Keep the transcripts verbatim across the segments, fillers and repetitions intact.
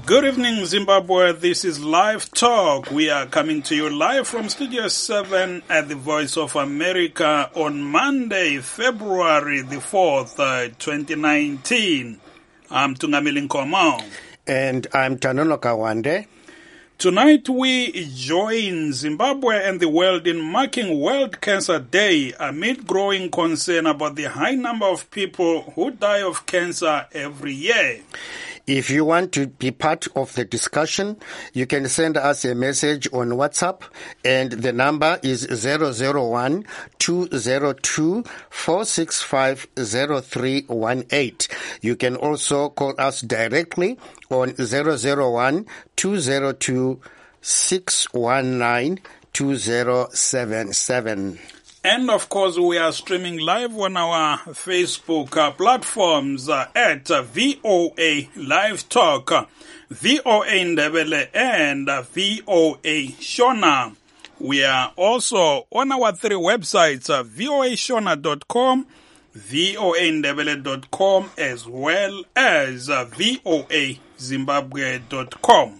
Good evening, Zimbabwe. This is Live Talk. We are coming to you live from Studio seven at the Voice of America on Monday, February the fourth, uh, twenty nineteen. I'm Tungamili Nkomo. And I'm Tanono Kawande. Tonight we join Zimbabwe and the world in marking World Cancer Day amid growing concern about the high number of people who die of cancer every year. If you want to be part of the discussion, you can send us a message on WhatsApp, and the number is zero zero one, two zero two, four six five, zero three one eight. You can also call us directly on zero zero one, two zero two, six one nine, two zero seven seven. And of course, we are streaming live on our Facebook uh, platforms uh, at uh, V O A Live Talk, uh, V O A Ndebele, and uh, V O A Shona. We are also on our three websites, uh, V O A Shona dot com, V O A Ndebele dot com, as well as uh, V O A Zimbabwe dot com.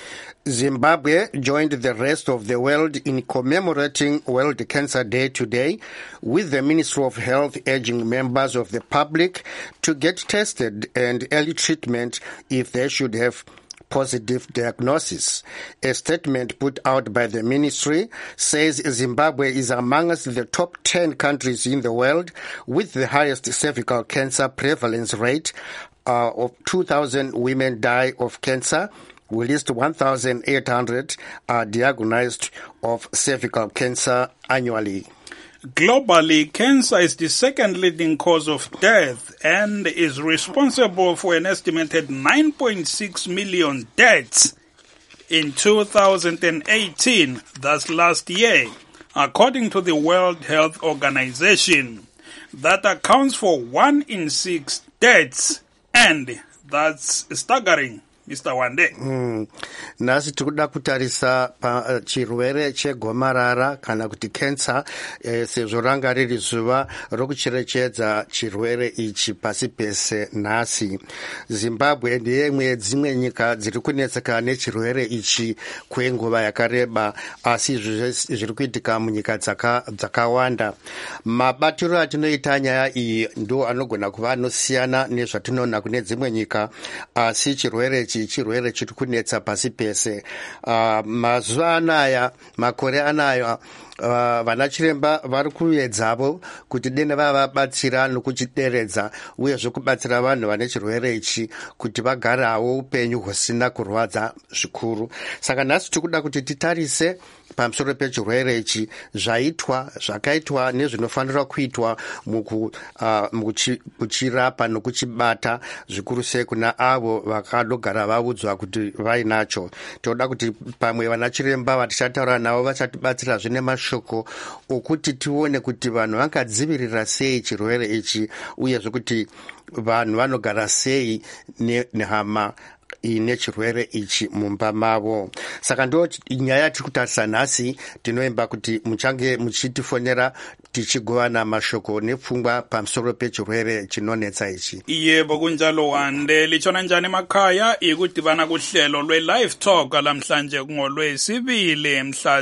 Zimbabwe joined the rest of the world in commemorating World Cancer Day today, with the Ministry of Health urging members of the public to get tested and early treatment if they should have positive diagnosis. A statement put out by the ministry says Zimbabwe is amongst the top ten countries in the world with the highest cervical cancer prevalence rate. Uh, of two thousand women die of cancer. At least one thousand eight hundred are diagnosed of cervical cancer annually. Globally, cancer is the second leading cause of death and is responsible for an estimated nine point six million deaths in two thousand eighteen, that's last year, according to the World Health Organization. That accounts for one in six deaths, and that's staggering. Mister Wande. Mm. Nasi tikuda kutarisa pa uh, chirwere chegomarara kana kuti cancer eh, sezvo ranga riri zuva rokucherechedza chirwere ichi pasi pese nhasi. Zimbabwe ndiye imwe yedzimwe nyika dziri kunetseka nechirwere ichi kwenguva yakareba, asi zviri kuitika munyika dzakawanda. Mabatiro atinoita nyaya iyi ndo anogona kuva anosiyana nezvatinoona kune dzimwe nyika, asi chirwere ichi chirwere chiri kunetsa pasi pese. Uh, mazuva anaya, makore anaya, Uh, vana chiremba vari kuedzavo kuti dende vavabatsira nokuchideredza, uyezve kubatsira vanhu vane chirwere ichi kuti vagarawo upenyu husina kurwadza zvikuru. Saka nhasi tikuda kuti titarise pamusoro pechirwere ichi, zvaitwa zvakaitwa nezvinofanira kuitwa muku uh, mukuchirapa nokuchibata, zvikuru sei kuna avo vakadogara vaudzwa kuti vainacho. Tinoda kuti pamwe vana chiremba vatichataura navo vachatibatsira zvine mashoko okuti tione kuti vanhu vangadzivirira sei chirwere ichi, uyezve kuti vanhu vanogara sei nehama ine chirwere ichi mumba mavo. Saka ndo nyaya tiri kutarisa nhasi. Tinoimba kuti muchange muchitifonera tichigovana mashoko nepfungwa pamusoro pechirwere chinonetsa ichi. Yebo kunjalo Wande. Lichona njani makhaya ikudibana kuhlelo lwe-Live Talk lamhlanje ngolwesibili mhla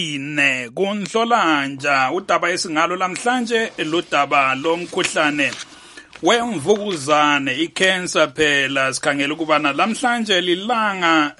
zine kuNhlolanja. Udaba esingalo lamhlanje ludaba lomkhuhlane wemvukuzane, i-cancer phela. Sikhangela ukubana lamhlanje lilanga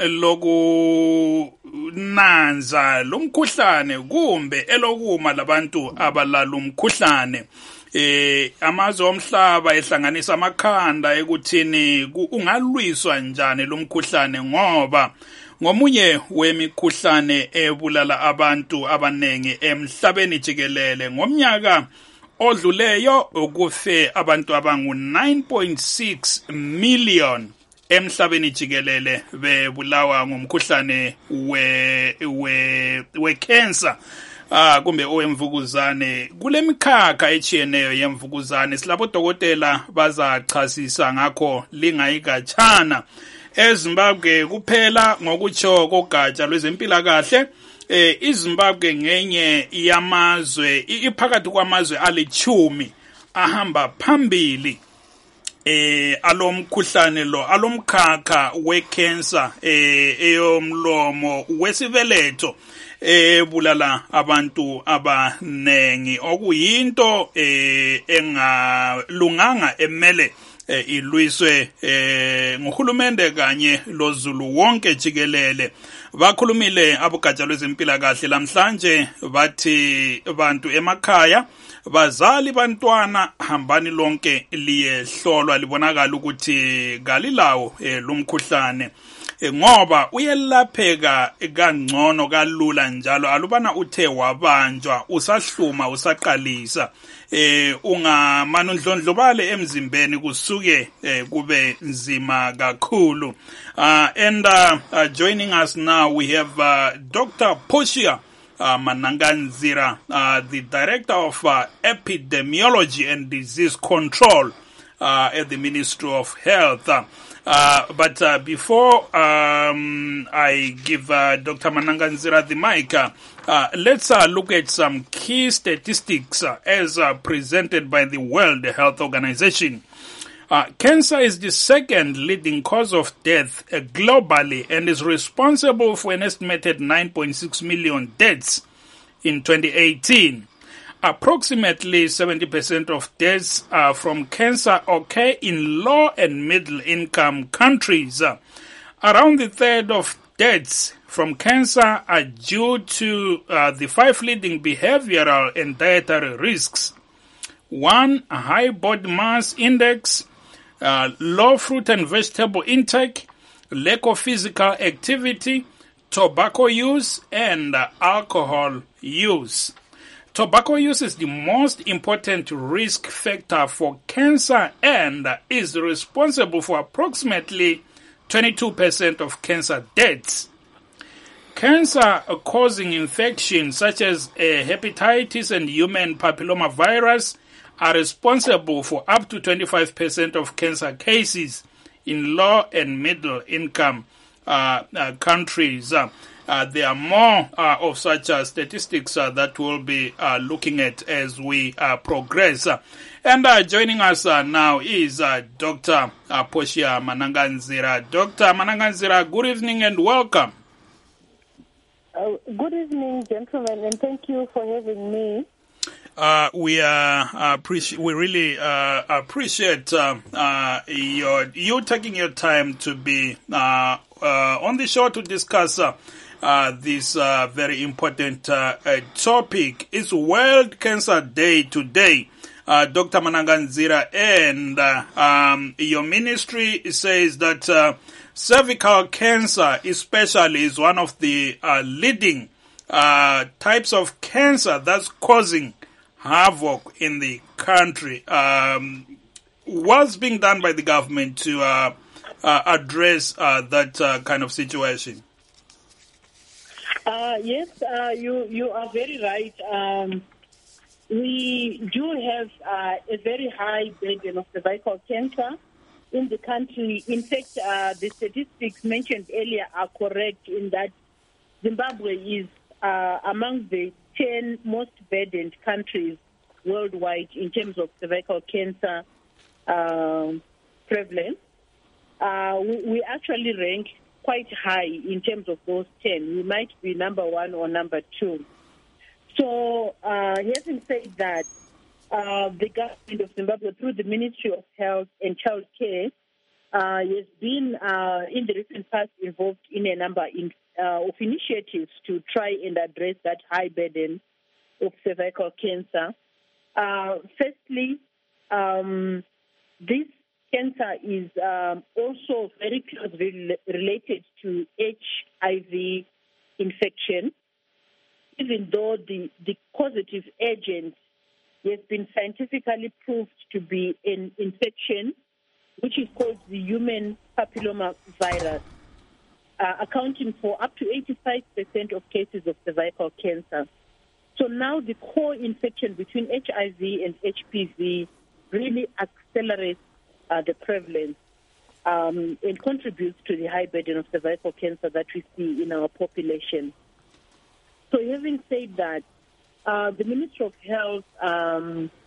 lokunanza lomkhuhlane kumbe elokuma labantu abalala umkhuhlane. Eh amazwe omhlaba ehlanganisa amakhanda ekuthini ungalwiswa njani lomkhuhlane, ngoba ngomunye wemikhuhlane ebulala abantu abanengi emhlabeni jikelele. Ngomnyaka odluleyo ukufe abantu abangu nine point six million emhlabeni jikelele bebulawa ngumkhuhlane we we we cancer. Ah kumbe owemvukuzane. Kule mikhakha echiyeneyo yemvukuzane silabo dokotela bazachasisa ngakho lingayikatshana. eZimbabwe kuphela ngokutsho kogatsha lwezempilakahle. Eh iZimbabwe ngenye yamazwe iphakathi kwamazwe alichumi ahamba phambili eh alomkhuhlane lo alomkhakha wecancer eh eyomlomo wesibeletho ebulala abantu abanengi okuyinto eh engalunganga emele eh, ilwiswe eh, nguhulumende kanye loZulu wonke jikelele. Bakhulumile abogatsha lwezempilakahle lamhlanje bathi bantu emakhaya bazali bantwana hambani lonke liyehlolwa libonakala ukuthi kalilawo eh, lumkhuhlane eh, ngoba uyelapheka kangcono kalula njalo alubana uthe wabanjwa usahluma usaqalisa eh ungamana undlondlobale emzimbeni kusuke eh, kube nzima kakhulu. uh, and uh, uh, joining us now we have uh, Doctor Portia uh, Mananganzira, uh, the Director of uh, Epidemiology and Disease Control uh, at the Ministry of Health. Uh, uh, but uh, before um, I give uh, Doctor Mananganzira the mic, uh, uh, let's uh, look at some key statistics uh, as uh, presented by the World Health Organization. Uh, cancer is the second leading cause of death uh, globally and is responsible for an estimated nine point six million deaths in twenty eighteen. Approximately seventy percent of deaths uh, from cancer occur in low and middle income countries. Uh, around a third of deaths from cancer are due to uh, the five leading behavioral and dietary risks. One, a high body mass index, uh, low fruit and vegetable intake, lack of physical activity, tobacco use, and uh, alcohol use. Tobacco use is the most important risk factor for cancer and is responsible for approximately twenty-two percent of cancer deaths. Cancer-causing infections such as uh, hepatitis and human papillomavirus are responsible for up to twenty-five percent of cancer cases in low and middle income uh, uh, countries. Uh, uh, there are more uh, of such uh, statistics uh, that we'll be uh, looking at as we uh, progress. Uh, and uh, joining us uh, now is uh, Doctor Uh, Portia Mananganzira. Doctor Mananganzira, good evening and welcome. Uh, good evening, gentlemen, and thank you for having me. Uh, we uh, appreciate. We really uh, appreciate uh, uh, your you taking your time to be uh, uh, on the show to discuss uh, uh, this uh, very important uh, uh, topic. It's World Cancer Day today, uh, Doctor Mananganzira, and uh, um, your ministry says that uh, cervical cancer, especially, is one of the uh, leading uh, types of cancer that's causing havoc in the country. Um, what's being done by the government to uh, uh, address uh, that uh, kind of situation? Uh, yes, uh, you you are very right. Um, we do have uh, a very high burden of cervical cancer in the country. In fact, uh, the statistics mentioned earlier are correct in that Zimbabwe is uh, among the ten most burdened countries worldwide in terms of cervical cancer uh, prevalence. Uh, we, we actually rank quite high in terms of those ten. We might be number one or number two. So, uh, having said that, uh, the government of Zimbabwe, through the Ministry of Health and Child Care, uh, has been uh, in the recent past involved in a number in, uh, of initiatives to try and address that high burden of cervical cancer. Uh, firstly, um, this cancer is um, also very closely related to H I V infection, even though the, the causative agent has been scientifically proved to be an infection, which is called the human papillomavirus, uh, accounting for up to eighty-five percent of cases of cervical cancer. So now the core infection between H I V and H P V really accelerates uh, the prevalence um, and contributes to the high burden of cervical cancer that we see in our population. So having said that, uh, the Ministry of Health um,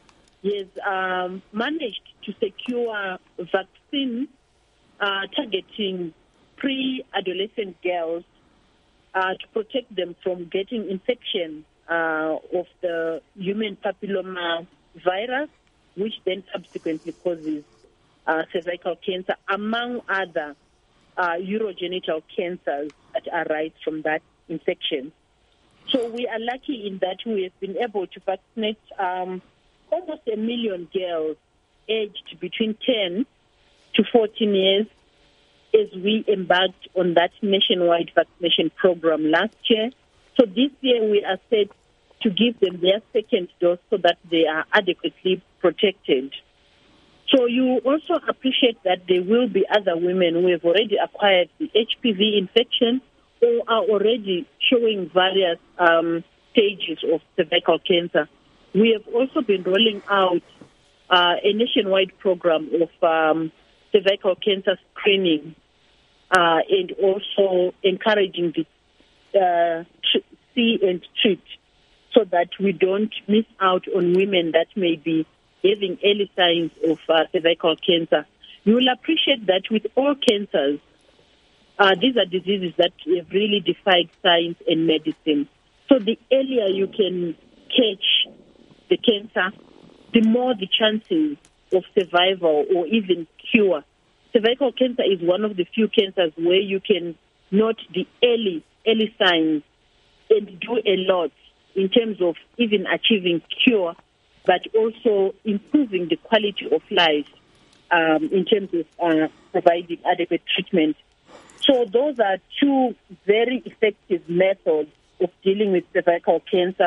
has um, managed to secure vaccine uh, targeting pre-adolescent girls uh, to protect them from getting infection uh, of the human papilloma virus, which then subsequently causes uh, cervical cancer, among other uh, urogenital cancers that arise from that infection. So we are lucky in that we have been able to vaccinate um, almost a million girls aged between ten to fourteen years as we embarked on that nationwide vaccination program last year. So this year we are set to give them their second dose so that they are adequately protected. So you also appreciate that there will be other women who have already acquired the H P V infection or are already showing various um, stages of cervical cancer. We have also been rolling out uh, a nationwide program of um, cervical cancer screening uh, and also encouraging the uh, tr- see and treat so that we don't miss out on women that may be having early signs of uh, cervical cancer. You will appreciate that with all cancers, uh, these are diseases that have really defied science and medicine. So the earlier you can catch the cancer, the more the chances of survival or even cure. Cervical cancer is one of the few cancers where you can note the early, early signs and do a lot in terms of even achieving cure, but also improving the quality of life um, in terms of uh, providing adequate treatment. So those are two very effective methods of dealing with cervical cancer.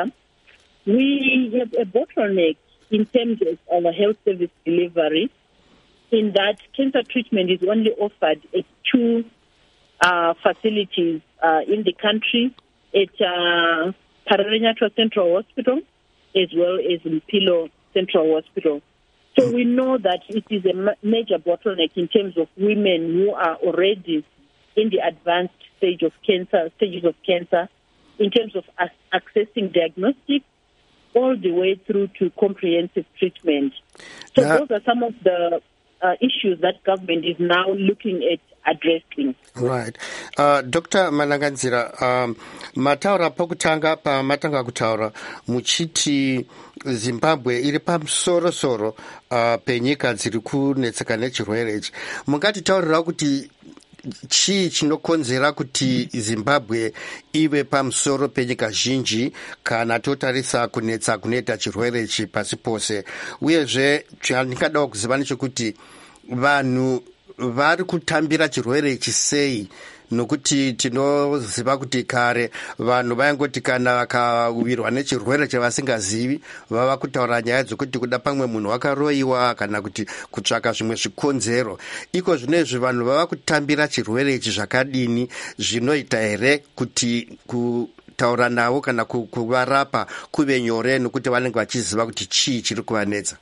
We have a bottleneck in terms of our health service delivery, in that cancer treatment is only offered at two uh, facilities uh, in the country, at uh, Pararenyatwa Central Hospital as well as Mpilo Central Hospital. So we know that it is a ma- major bottleneck in terms of women who are already in the advanced stage of cancer, stages of cancer, in terms of as- accessing diagnostics all the way through to comprehensive treatment. So Yeah. those are some of the uh, issues that government is now looking at addressing. Right. Uh, Doctor Malanganzira, um, mataura pokutanga pa matanga kutaura muchiti Zimbabwe iri pamusoro soro uh, penyika dziri kunetseka nechirwere ichi. Mungatitaurira kuti chii chinokonzera kuti Zimbabwe ive pamusoro penyika zhinji kana totarisa kunetsa kunoita chirwere ichi pasi pose, uyezve chandingadawo kuziva nechekuti vanhu vari kutambira chirwere ichi sei, nokuti tinoziva kuti kare vanhu vaingoti kana vakawirwa nechirwere chavasingazivi vava kutaura nyaya dzokuti kuda pamwe munhu wakaroiwa kana kuti kutsvaka zvimwe zvikonzero. Iko zvinezvi vanhu vava kutambira chirwere ichi zvakadini, zvinoita here kuti kutaura navo kana kuvarapa kuve nyore nokuti vanenge vachiziva kuti chii chiri kuvanetsa?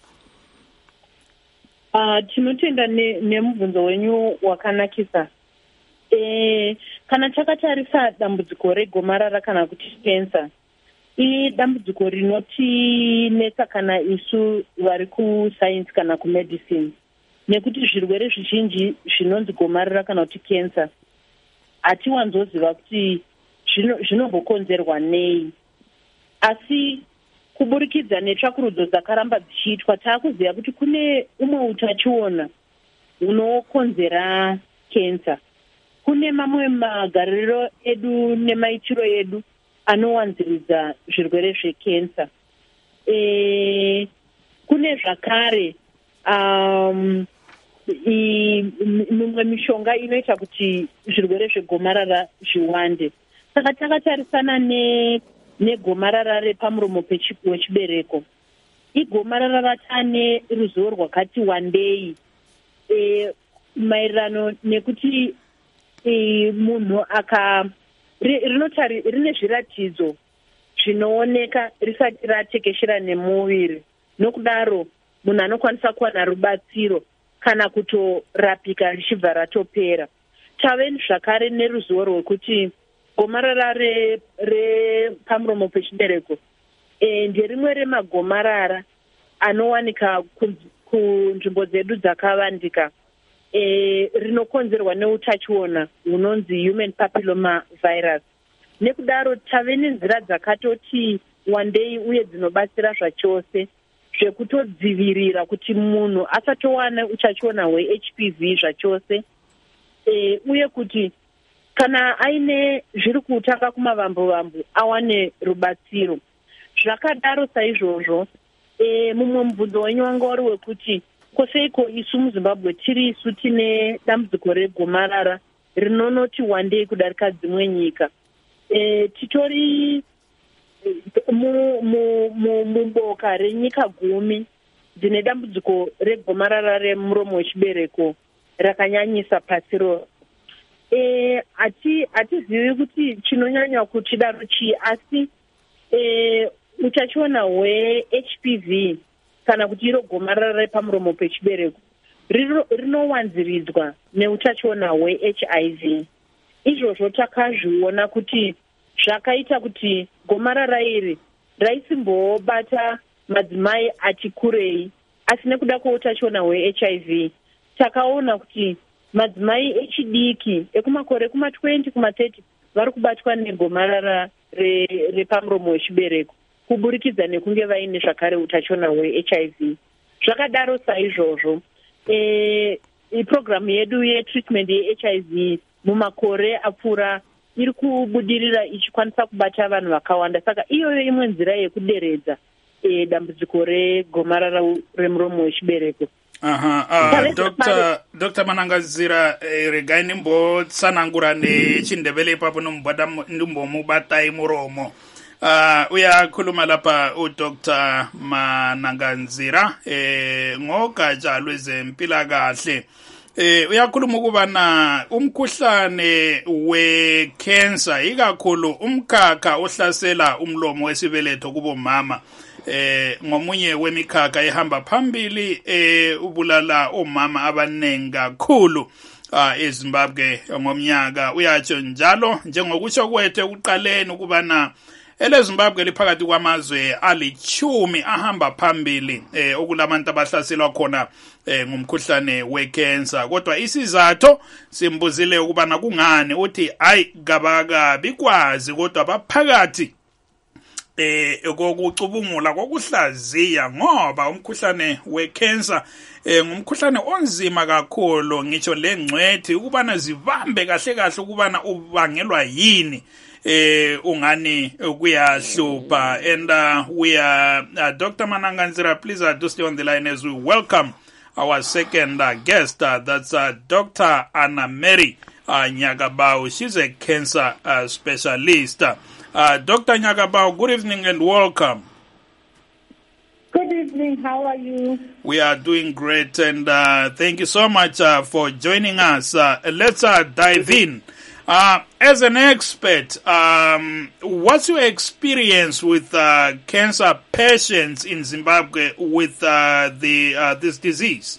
Uh, tinotenda nemubvunzo ne wenyu wakanakisa. E, kana takatarisa dambudziko regomarara kana kuti kensa, idambudziko rinotinetsa kana isu vari kusainsi kana kumedicine, nekuti zvirwere zvizhinji zvinonzi gomarara kana kuti kensa hatiwanzoziva kuti zvinombokonzerwa nei, asi kuburikidza netsvakurudzo dzakaramba dzichiitwa taakuziva kuti kune umwe utachiona unokonzera kensa. Kune mamwe magariro edu nemaitiro edu anowanziridza zvirwere zvekensa. E, kune zvakare um, mimwe mishonga inoita kuti zvirwere zvegomarara zviwande. Saka takatarisana ne negomarara repamuromo wechibereko, igomarara ratane ruzivo rwakati wandei e, maererano nekuti e, munhu aka rinotari rine zviratidzo zvinooneka risati ratekeshera nemuviri, nokudaro munhu anokwanisa kuwana rubatsiro kana kutorapika richibva ratopera. Tave zvakare neruzivo rwekuti gomarara repamuromo pechibereko e, nderimwe remagomarara anowanika kunzvimbo dzedu dzakavandika e, rinokonzerwa neutachiona hunonzi human papilloma virus. Nekudaro tave nenzira dzakatoti wandei uye dzinobatsira zvachose zvekutodzivirira kuti munhu asatowana utachiona hwe-H P V zvachose, e, uye kuti kana aine zviri kutaka kumavambo-vambo awane rubatsiro. Zvakadaro saizvozvo, e, mumwe mubvunzo wenyu wanga wari wekuti koseiko isu muZimbabwe tiri isu tine dambudziko regomarara rinonoti wandei kudarika dzimwe nyika. E, titori muboka renyika gumi dzine dambudziko regomarara remuromo wechibereko rakanyanyisa pasi rose. E, ati atizivi kuti chinonyanya kutidaro chii, asi e, utachiona hwe-H P V kana kuti iro gomarara repamuromo pechibereko rinowanziridzwa neutachiona hwe-H I V. Izvozvo takazviona kuti zvakaita kuti gomarara iri raisimbobata madzimai ati kurei, asi nekuda kweutachiona hwe-H I V takaona kuti madzimai echidiki ekumakore kuma twenty kuma thirty vari kubatwa negomarara repamuromo wechibereko kuburikidza nekunge vaine zvakare utachiona hwe-H I V. Zvakadaro saizvozvo, e, iprogramu yedu yetreatment ye-H I V mumakore apfuura iri kubudirira ichikwanisa kubata vanhu vakawanda. Saka iyoyo imwe nzira yekuderedza e, dambudziko regomarara remuromo wechibereko. Aha, uh, Doctor Doctor Manangazira, eh, regai nimbotsanangura nechindebele ipapo nombada ndimbomubatai muromo. Uh, uyakhuluma lapha uDr Manangazira eh ngogatsha lwezempilakahle. Eh uyakhuluma ukubana umkhuhlane we-cancer ikakhulu umkhakha ohlasela umlomo wesibeletho kubomama eh ngomunye wemikhakha ehamba phambili eh ubulala omama abanengi kakhulu ah eZimbabwe ngomnyaka. Uyatsho njalo njengokusho kwethe ukuqaleni ukubana eleZimbabwe liphakathi kwamazwe alichumi ahamba phambili eh okulabantu abahlaselwa khona eh ngumkhuhlane wecancer. Kodwa isizathu simbuzile ukubana kungani, uthi hayi gabaka bikwazi kodwa baphakathi eh kokucubungula kokuhlaziya ngoba umkhuhlane wecancer eh ngumkhuhlane onzima kakhulu, ngitsho lengcwethi ukubana zibambe kahle kahle ukubana ubangelwa yini. Eh ungani kuyahlupha. And uh, we are uh, Doctor Manangazira, please uh, do stay on the line as we welcome our second uh, guest. Uh, that's uh, Doctor Anna Mary uh, Nyagabau. She's a cancer uh, specialist. Uh, Doctor Nyagabau, good evening and welcome. Good evening. How are you? We are doing great, and uh, thank you so much uh, for joining us. Uh, let's uh, dive in. Uh, as an expert, um, what's your experience with uh, cancer patients in Zimbabwe with uh, the uh, this disease?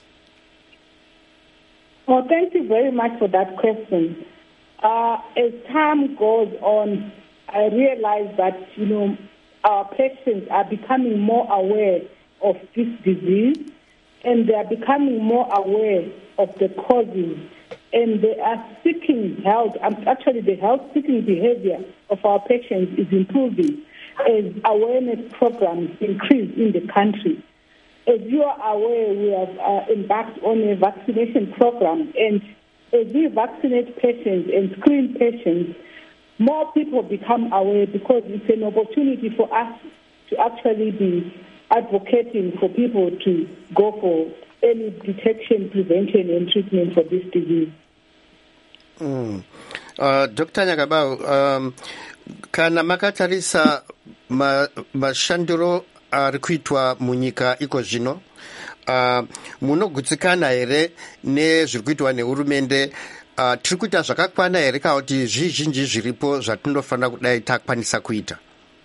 Well, thank you very much for that question. Uh, as time goes on, I realize that, you know, our patients are becoming more aware of this disease, and they are becoming more aware of the causes, and they are seeking help. Actually, the health-seeking behavior of our patients is improving as awareness programs increase in the country. As you are aware, we have uh, embarked on a vaccination program, and as we vaccinate patients and screen patients, more people become aware because it's an opportunity for us to actually be advocating for people to go for early detection, prevention, and treatment for this disease. Mm. Uh, Doctor Nyagabau, um, kana makatarisa ma, mashandiro ari kuitwa munyika iko zvino, uh, munogutsikana here nezviri kuitwa nehurumende? Uh, tiri kuita zvakakwana here kana kuti zvizhinji zviripo zvatinofanira kudai takwanisa kuita?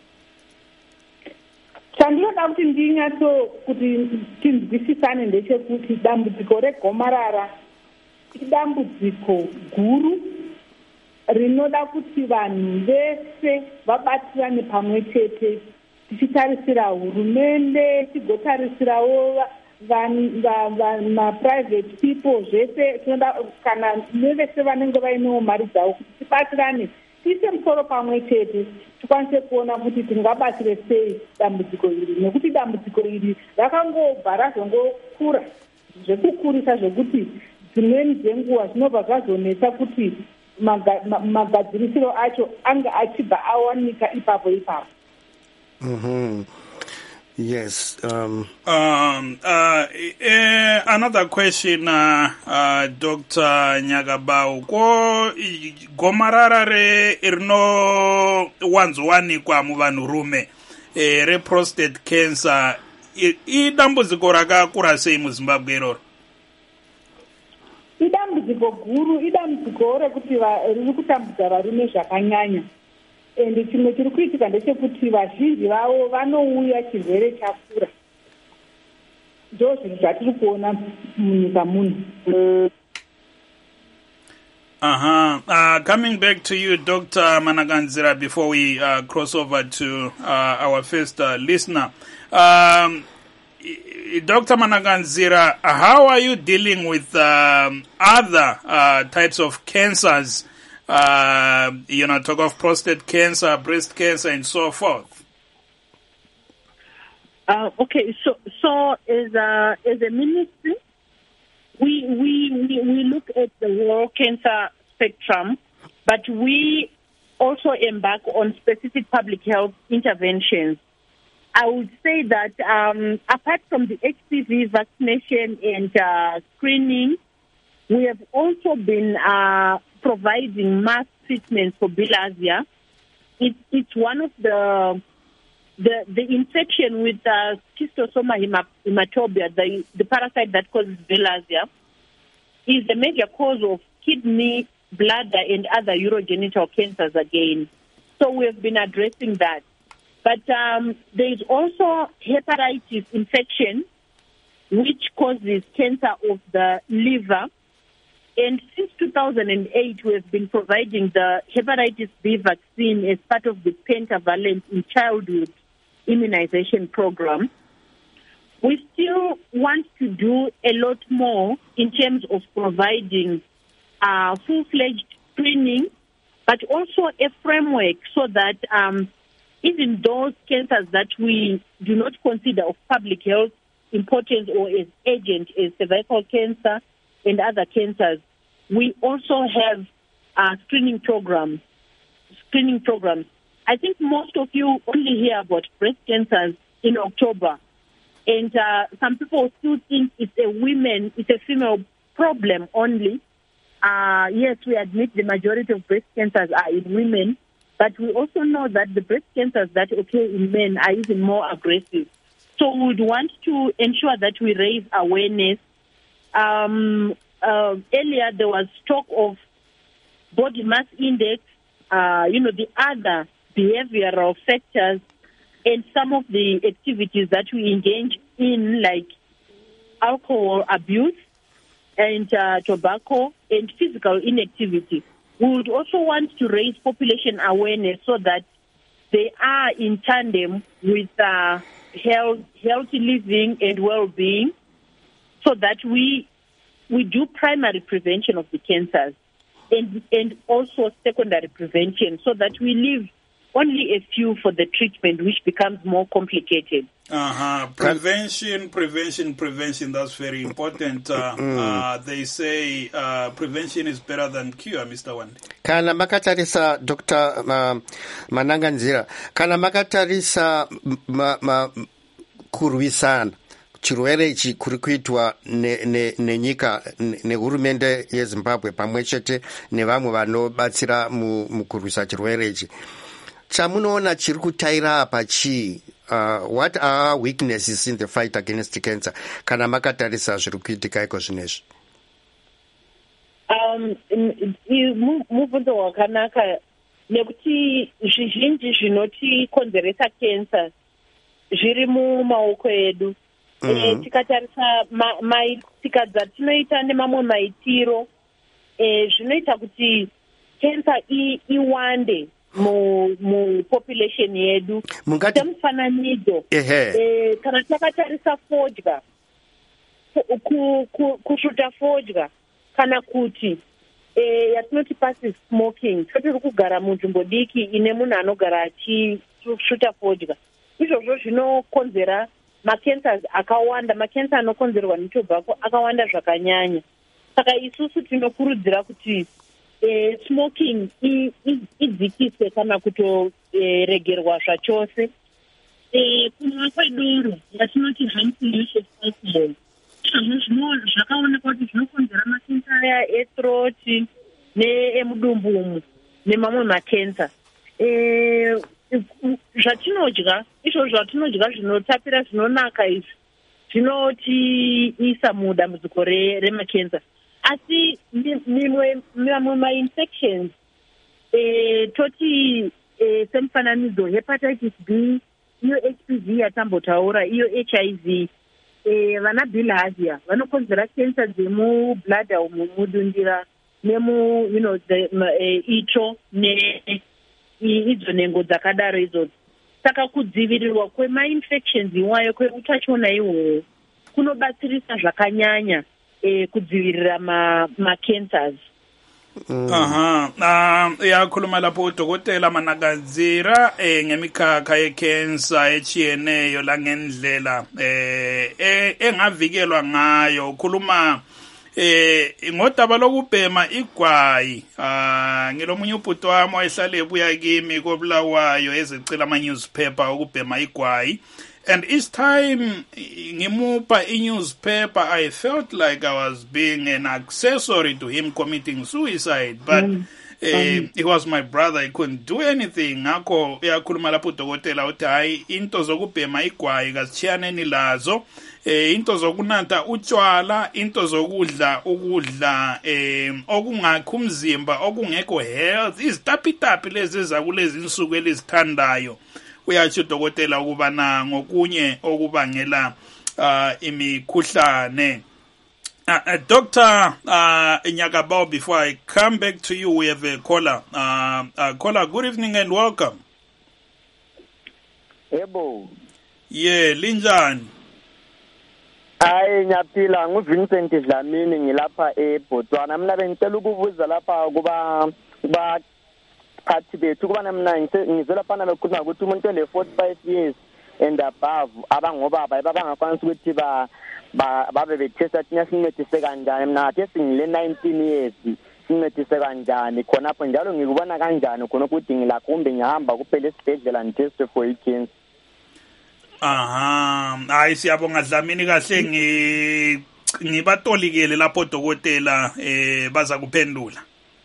Chandinoda kuti ndinyatso kuti tinzwisisane ndechekuti dambudziko regomarara idambudziko guru rinoda kuti vanhu vese vabatirane pamwe chete tichitarisira hurumende tigotarisirawo ma-private people zvese tinoda kana nevese vanenge vainewo mari dzavo kuti tibatsirane tiise musoro pamwe chete tikwanise kuona kuti tingabatsire sei dambudziko iri, nekuti dambudziko iri rakangobva razongokura zvekukurisa zvekuti dzimweni dzenguva zvinobva zvazonetsa kuti magadzirisiro acho anga achibva awanika ipapo ipapo. Mm-hmm. Yes. Um, um, uh, uh, another question, uh, uh, Doctor Nyagabau. Ko gomarara re irino wanzwanikwa mu vanhurume eh, re prostate cancer i dambudziko rakakura sei mu Zimbabwe iroro? Idambudziko guru, idambudziko rekuti riri kutambudza varume zvakanyanya. Ende chimwe chiri kuitika ndechekuti vazhinji vavo vanouya chirwere chakura. Ndo zvinhu zvatiri kuona munyika muno. Uh-huh. Uh, coming back to you, Doctor Managanzira, before we uh, cross over to uh, our first uh, listener. Um, Doctor Managanzira, how are you dealing with um, other uh, types of cancers? Uh, you know, talk of prostate cancer, breast cancer, and so forth. Uh, okay, so so as a as a ministry, we we we, we look at the whole cancer spectrum, but we also embark on specific public health interventions. I would say that um, apart from the H P V vaccination and uh, screening, we have also been uh, providing mass treatments for bilharzia. It, it's one of the the, the infection with uh, schistosoma hematobia, the, the parasite that causes bilharzia, is the major cause of kidney, bladder, and other urogenital cancers again. So we have been addressing that. But um, there is also hepatitis infection, which causes cancer of the liver. And since two thousand eight, we have been providing the hepatitis B vaccine as part of the pentavalent in childhood immunization program. We still want to do a lot more in terms of providing uh, full-fledged screening, but also a framework so that um, even those cancers that we do not consider of public health importance or as urgent as cervical cancer and other cancers, we also have uh, screening programs. Screening programs. I think most of you only hear about breast cancers in October, and uh, some people still think it's a women, it's a female problem only. Uh, yes, we admit the majority of breast cancers are in women, but we also know that the breast cancers that occur in men are even more aggressive. So we would want to ensure that we raise awareness. Um, uh, earlier, there was talk of body mass index, uh, you know, the other behavioral factors, and some of the activities that we engage in, like alcohol abuse and uh, tobacco and physical inactivity. We would also want to raise population awareness so that they are in tandem with uh, health, healthy living and well-being, so that we we do primary prevention of the cancers and and also secondary prevention, so that we leave only a few for the treatment, which becomes more complicated. Uh-huh. Prevention, prevention, prevention, that's very important. Uh, mm. uh, they say uh, prevention is better than cure, Mister Wande. Kana makatarisa, Doctor uh, Managanzira, kana makatarisa ma, ma, kurwisana chirwere ichi kuri kuitwa nenyika nehurumende yeZimbabwe pamwe chete nevamwe vanobatsira mukurwisa chirwere ichi. Chamunoona chiri kutaira apa chii? Uh, what are weaknesses in the fight against cancer? Kana makatarisa zviri kuitika iko zvinezvi. Um, mubvunzo wakanaka nekuti zvizhinji zvinotikonzeresa cancer zviri mumaoko edu. E, tikatarisa tsika dzatinoita nemamwe maitiro e, zvinoita kuti cancer iwande mu mu population yedu semfananidzo eh kana takatarisa fodya ku kusvuta fodya kana kuti eh yatinoti passive smoking totiri kugara munzvimbo diki ine munhu anogara achisvuta fodya izvozvo zvinokonzera macancers akawanda macancer anokonzerwa netobacco akawanda zvakanyanya saka isusu tinokurudzira kuti eh, smoking idzikiswe kana kutoregerwa eh, zvachose eh, kunwa kwedoro yatinoti harmful use of alcohol izvozvo zvakaonekwa kuti zvinokonzera macancer aya ethroat neemudumbumu nemamwe macancer eh, zvatinodya izvo zvatinodya zvinotapira zvinonaka izvi zvinotiisa mudambudziko remacancer asi mimwe mamwe mainfections eh, toti eh, semufananidzo hepatitis B iyo H P V yatambotaura iyo H I V eh, vana bilharzia vanokonzera cancer dzemubladder umu mudundira nemu you know the uh, itsvo ne idzo nhengo dzakadaro idzodzo saka kudzivirirwa kwemainfections iwayo kweutachiona ihwohwo kunobatsirisa zvakanyanya eh, kudzivirira macancers Mm. Aha, uh, yakhuluma lapho udokotela Manakazira eh ngemikhakha yecancer echiyeneyo la ngendlela eh engavikelwa ngayo ukhuluma eh ngodaba lokubhema igwayi ah ngilomunye ubhuti wami wayehlala ebuya kimi kobulawayo ezicela ama newspaper ukubhema igwayi. And each time ngimupa i-newspaper, I felt like I was being an accessory to him committing suicide. But mm. uh, he was my brother. He couldn't do anything. Ngakho uyakhuluma lapho udokotela uthi hayi into zokubhema igwayi kasitshiyaneni lazo. Eh into zokunatha utshwala, into zokudla ukudla eh okungakho umzimba okungekho health, izitapitapi lezi ezakulezi insuku elizithandayo. Uyatsho udokotela ukubana ngokunye okubangela uh, imikhuhlane. Uh, uh, Doctor uh, Nyakabao, before I come back to you, we have a caller. Uh, uh, caller, good evening and welcome. Ebo. Yeah, linjani? Hayi nyaphila nguVincent Dlamini ngilapha eBotswana. Mina bengicela ukubuza lapha kuba kuba phathi bethu kubana mina ngizela phana bekhuluma ukuthi umuntu ole forty-five years and above abangobaba abangakwanisa ukuthi ba babe betesta thina sincedise kanjani. Mina athe singile nineteen years sincedise kanjani khona apho njalo ngikubona kanjani khona ukuthi ngilakho kumbe ngihamba kuphela esibhedlela ngiteste for i-cancer. Aha, hayi siyabonga Dlamini kahle ngi ngibatolikele lapho dokotela eh baza kuphendula.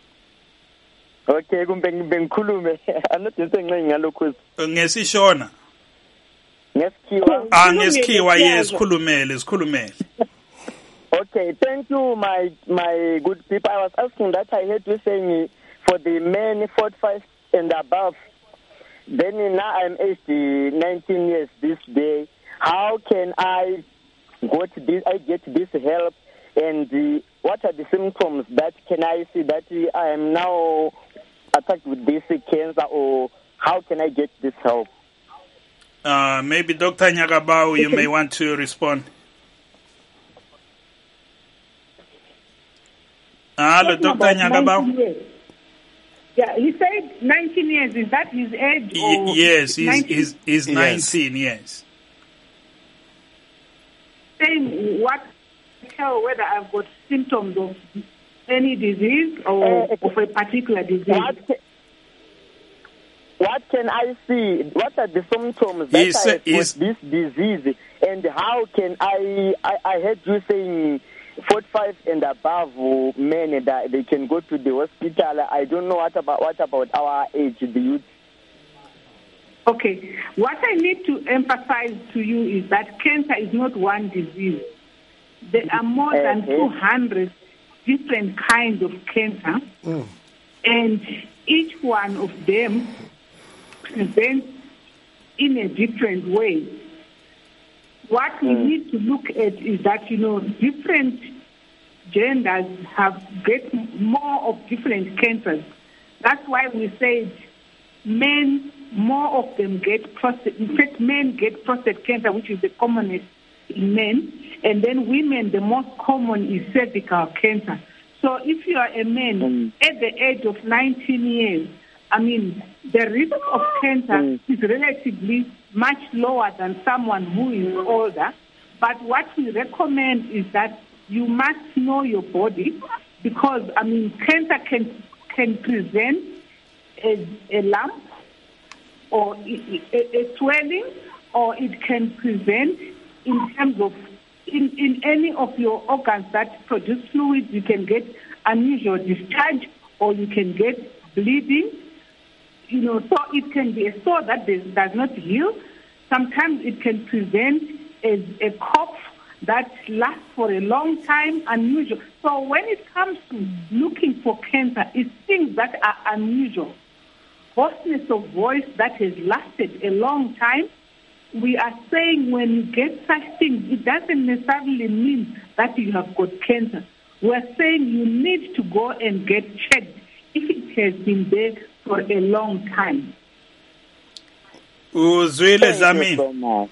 Okay, kumbe ngikhulume anodinse ngenxa ngalokho ngesishona ngesikhiwa ah ngesikhiwa yes khulumele sikhulumele. Okay, thank you my my good people. I was asking that I heard you saying for the men forty-five and above, then now I'm aged nineteen years this day. How can I got this I get this help, and the, what are the symptoms that can I see that I am now attacked with this cancer, or how can I get this help? Uh, maybe Doctor Nyakabao, you may want to respond. Hello, Doctor Nyakabao. Yeah, he said nineteen years. Is that his age? Or yes, he's, he's, he's nineteen, yes. Saying what, tell whether I've got symptoms of any disease or uh, of a particular disease. What, what can I see? What are the symptoms that is, I have is, this disease? And how can I, I, I heard you saying forty-five and above men that they can go to the hospital. I don't know what about, what about our age, the youth? Okay. What I need to emphasize to you is that cancer is not one disease. There are more than okay. two hundred different kinds of cancer, mm. and each one of them presents in a different way. What we mm. need to look at is that, you know, different genders have get more of different cancers. That's why we said men, more of them get prostate. In fact, men get prostate cancer, which is the commonest in men, and then women, the most common is cervical cancer. So if you are a man mm. at the age of nineteen years, I mean, the risk of cancer mm. is relatively much lower than someone who is older. But what we recommend is that you must know your body, because, I mean, cancer can can present as a lump or a, a, a swelling, or it can present in terms of in, in any of your organs that produce fluids. You can get unusual discharge, or you can get bleeding. You know, so it can be a sore that does not heal. Sometimes it can present as a cough that lasts for a long time, unusual. So when it comes to looking for cancer, it's things that are unusual. Hoarseness of voice that has lasted a long time. We are saying when you get such things, it doesn't necessarily mean that you have got cancer. We're saying you need to go and get checked if it has been there for a long time. Uzwile Dlamini.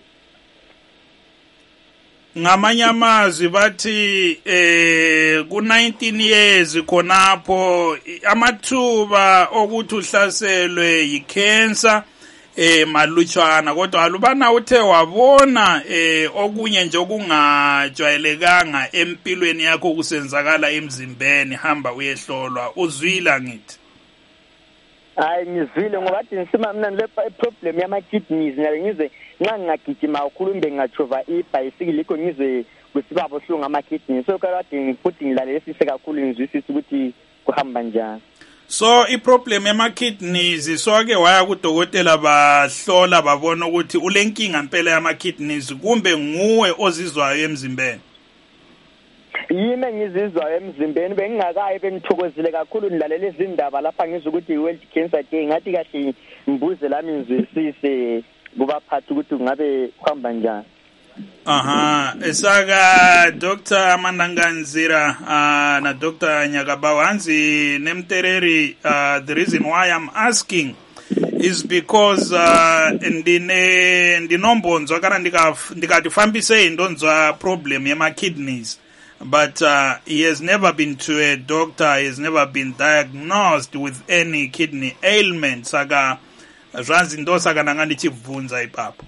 Ngamanye amazwi bathi eh ku nineteen years khonapho amathuba okuthi uhlaselwe yicancer eh malutshwana, kodwa alubana uthe wabona eh okunye nje okungajwayelekanga empilweni yakho kusenzakala emzimbeni, hamba uyehlolwa. Uzwila ngithi? Hayi ngizwile, ngoba athi ngisima mina le problem yama kidneys ngabe ngize nxa ngagijima kakhulu mbe ngachova ibicycle ikho ngize kusibabo hlungu ama kidneys, so kade ngifuthi ngilalele sise kakhulu ngizwisisa ukuthi kuhamba njani. So I problem yama kidneys, so ake waya kudokotela bahlola babona ukuthi ulenkinga impela yama kidneys kumbe nguwe ozizwayo emzimbeni? Yime ngizizwa emzimbeni, bengingakayi bengithokozile kakhulu nilalele izindaba lapha ngizwe ukuthi World Cancer Day, ngathi kahle mbuze lami ngizwisise kubaphathi ukuthi ngabe kuhamba njani. Aha, esaka Doctor Mandanganzira uh, na Doctor Nyakabawu hanzi nemtereri. Uh, the reason why I'm asking is because uh, ndine ndinombonzwa kana ndikatifambise ndonzwa problem yema kidneys, but uh, he has never been to a doctor, he has never been diagnosed with any kidney ailment. Saka zvanzi ndo saka nanga ndichibvunza ipapo.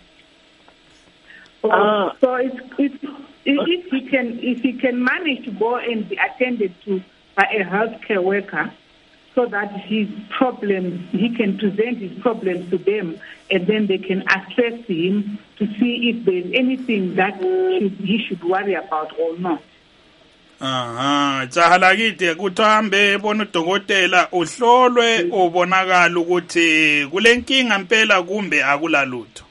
Uh, so it's, it's, if he can if he can manage to go and be attended to by a healthcare worker, so that his problems, he can present his problems to them, and then they can assess him to see if there's anything that should, he should worry about or not. Aha, tsahalakite kuthambe bona udokotela uhlolwe ubonakala ukuthi kulenkinga impela kumbe akulalutho.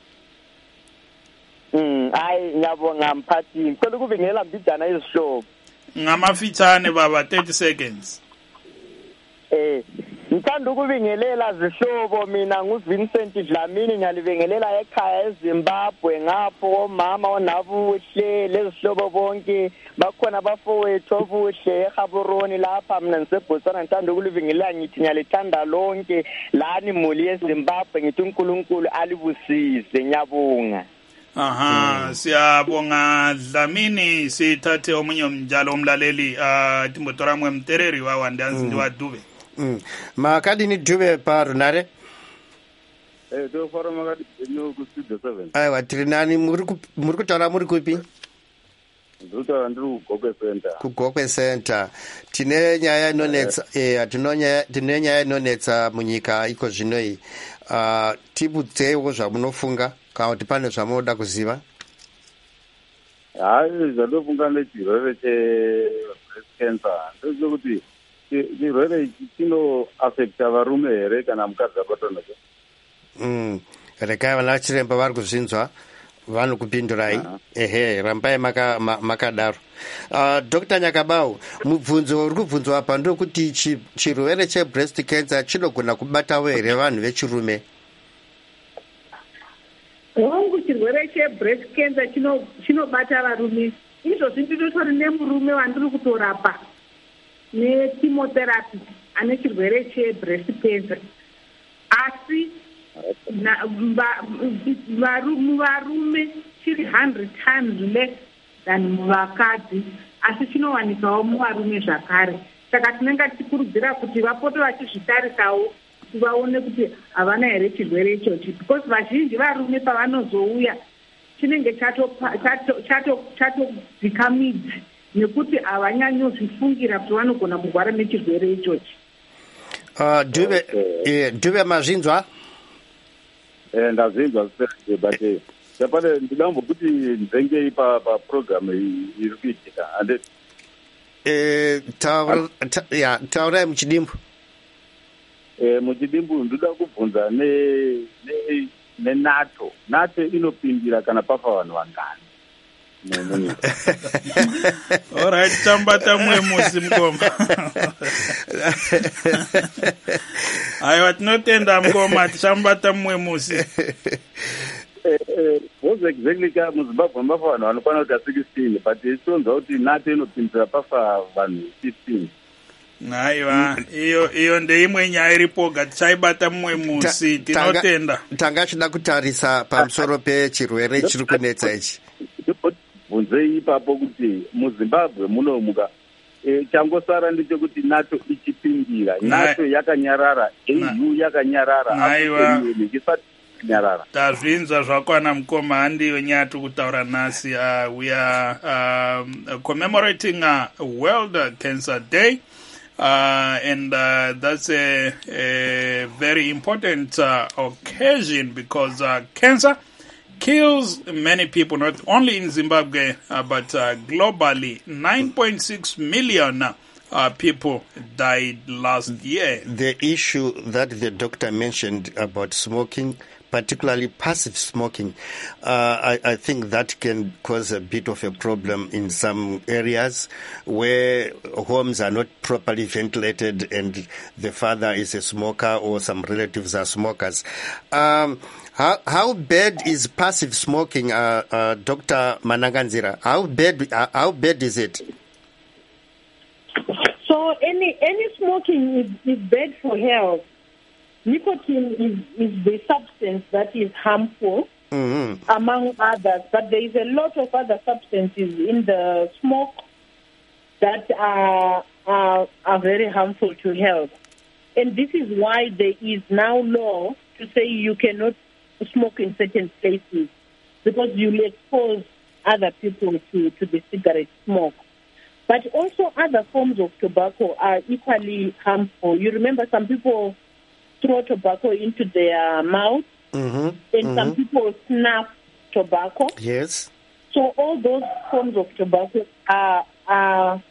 Mm, hayi ngiyabonga mphathi. Ngicela ukubingela mbijana izihlobo. Ngamafitshane baba, thirty seconds. Eh, ngithanda ukubingelela zihlobo, mina nguVincent Dlamini, ngiyalibingelela ekhaya eZimbabwe, ngapho omama onabuhle lezihlobo bonke bakhona abafowethu obuhle eGaborone lapha, mina ngiseBotswana. Ngithanda ukulibingelela ngithi ngiyalithanda lonke lani muli eZimbabwe, ngithi uNkulunkulu alibusise, ngiyabonga. Aha, mm. Siyabonga Dlamini. Sithathe omunye umjalo umlaleli uh Timbotora Mtereri wa wandanzi ndi wa Dube. Mm. Makadi ni Dube pa Runare? Eh, to fara makadi no ku studio seven. Aiwa, tiri nani muri muri kutaura muri kupi? Ndutaura ndiri ku Gokwe Center. Ku Gokwe Center. Tine nyaya inonetsa eh tinonya tine nyaya inonetsa munyika iko zvinoi. Uh tibudzewo zvamunofunga kana kuti pane zvamunoda kuziva? Hayi, zvatofunga nechirwere che-breast cancer ndechekuti chirwere ichi chino affecta varume here kana mukadzi abatwa nacho? Mm, rekai vana chiremba vari kuzvinzwa vanokupindurai. Ehe, rambai maka makadaro. Uh, Doctor Nyakabawu, mubvunzo uri kubvunzwa apa ndokuti chirwere che-breast cancer chinogona kubatawo here vanhu vechirume? Hongu chirwere che-breast cancer chino chinobata varume. Izvozvi ndinotori nemurume wandiri kutorapa nechemotherapy ane chirwere che-breast cancer. asi varume chiri hundred times less than muvakadzi, asi chinowanikawo muvarume zvakare. Saka tinenge tichikurudzira kuti vapote vachizvitarisawo kuti vaone kuti havana here chirwere ichochi, because vazhinji varume pavanozouya chinenge chatodzika midzi nekuti havanyanyozvifungira kuti vanogona kurwara nechirwere ichochi. Uh, Dube, eh, Dube mazvinzwa? Eh, ndazvinzwa sei but chapane ndinambo kuti nzengei pa pa program iri kuitika ande eh taura ya taura muchidimbu. Eh muchidimbu ndoda kubvunza ne ne ne NATO. NATO inopindira kana pafa vanhu vangani. All right, tambata mwe musi mgoma. Aiwa tinotenda mgoma tambata mwe musi. Eh eh was exactly ka muZimbabwe mafa vanhu vanokwana kuti sixteen but itonza kuti NATO inopindira pafa vanhu fifteen. Aiwa iyo iyo ndeimwe nyaya iripo gatichaibata mumwe musi tinotenda. Tanga chida kutarisa pamusoro pechirwere chiri kunetsa ichi. Bunzei ipapo kuti muZimbabwe munomuka e, changosara ndechekuti NATO ichipindira. NATO yakanyarara, E U yakanyarara, aiwa ikisati nyarara. Tazvinzwa zvakwana mukoma handiyo nyaya tiri kutaura nhasi. Uh, we are um, commemorating uh, World Cancer Day. Uh, and uh, that's a, a very important uh, occasion because uh, cancer kills many people, not only in Zimbabwe, uh, but uh, globally. nine point six million uh, people died last year. The issue that the doctor mentioned about smoking, particularly passive smoking, uh, I, I think that can cause a bit of a problem in some areas where homes are not properly ventilated and the father is a smoker or some relatives are smokers. Um, how, how bad is passive smoking, uh, uh, Doctor Managanzira? How bad, uh, how bad is it? So any any smoking is, is bad for health. Nicotine is, is the substance that is harmful, mm-hmm. among others, but there is a lot of other substances in the smoke that are, are, are very harmful to health. And this is why there is now law to say you cannot smoke in certain places because you will expose other people to, to the cigarette smoke. But also other forms of tobacco are equally harmful. You remember some people throw tobacco into their mouth, mm-hmm. and mm-hmm. some people snuff tobacco. Yes. So all those forms of tobacco are, are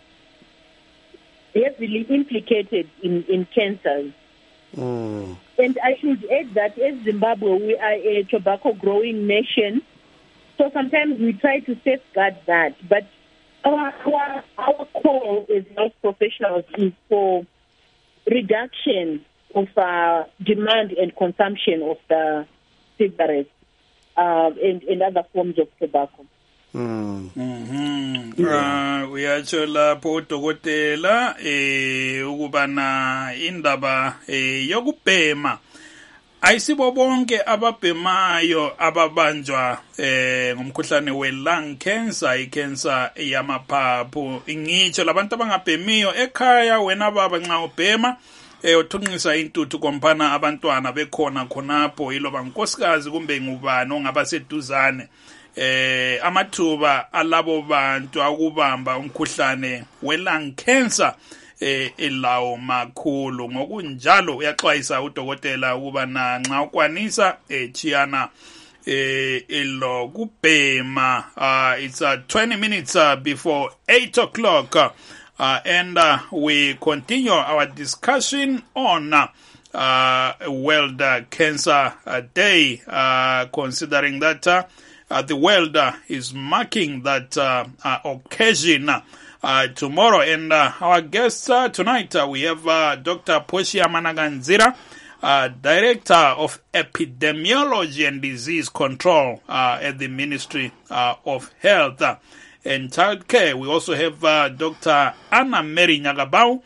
heavily implicated in, in cancers. Mm. And I should add that as Zimbabwe, we are a tobacco growing nation. So sometimes we try to safeguard that. But our, our, our call as health professionals is for reduction of uh, demand and consumption of the cigarettes uh, and, and other forms of tobacco. Mm. Mm-hmm. Yeah. Uh, uyatsho lapho udokotela eh ukubana indaba eh yokubhema ayisibo bonke ababhemayo ababanjwa eh ngomkhuhlane we lung cancer, icancer yamaphaphu. Ngitsho labantu abangabhemiyo ekhaya wena baba nxa ubhema eh uthunqisa intuthu kompana abantwana bekhona khonapho iloba nkosikazi kumbe ngubani ongaba seduzane eh amathuba alabo bantu akubamba umkhuhlane we lung cancer eh elawo makhulu. Ngokunjalo uyaxwayisa udokotela ukuba na nxa ukwanisa echiyana eh elo kubhema. Uh, it's uh, twenty minutes uh, before eight o'clock. Uh, Uh, and uh, we continue our discussion on uh, uh, World uh, Cancer uh, Day, uh, considering that uh, uh, the world uh, is marking that uh, uh, occasion uh, tomorrow. And uh, our guests uh, tonight, uh, we have uh, Doctor Portia Managanzira, uh, Director of Epidemiology and Disease Control uh, at the Ministry uh, of Health and Child Care. We also have uh, Doctor Anna Mary Nyagabau,